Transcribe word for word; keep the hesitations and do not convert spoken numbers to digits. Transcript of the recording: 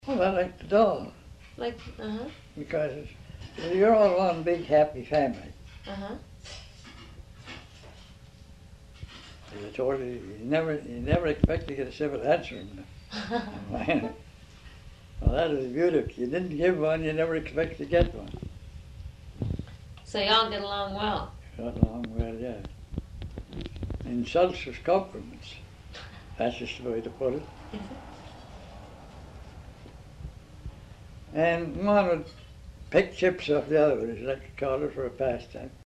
Well, I like the dog Like, uh-huh, because you're all one big happy family. uh-huh. As I told you, you never, you never expect to get a civil answer. Well, that is beautiful. You didn't give one, you never expect to get one. So y'all get along well. Got along well, yeah. Insults was compliments. That's just the way to put it. And one would pick chips off the other one, as you like to call it, for a pastime.